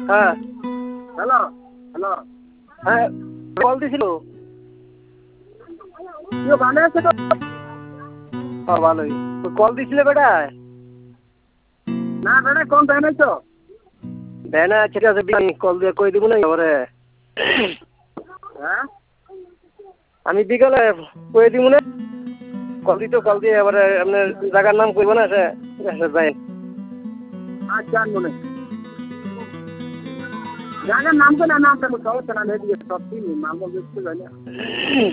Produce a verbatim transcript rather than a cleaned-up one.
হ্যাঁ hello hello হ্যাঁ call দিছিল। কেউ ভালো আছে তো? হ্যাঁ ভালোই। কল দিছিলে বেটায়? না বেটা কোন টাইম তো? দেয় না, ঠিক আছে কল দিয়ে কই দিব না এবারে। হ্যাঁ আমি বিকালে কই দিব না, কল দিত কল দিয়ে এবারে আপনার জায়গার নাম কইব না সে যাই। আচ্ছা মনে জায়গার নাম তো না নামটা সমস্যা না, সব চিনি নাম বলতে না।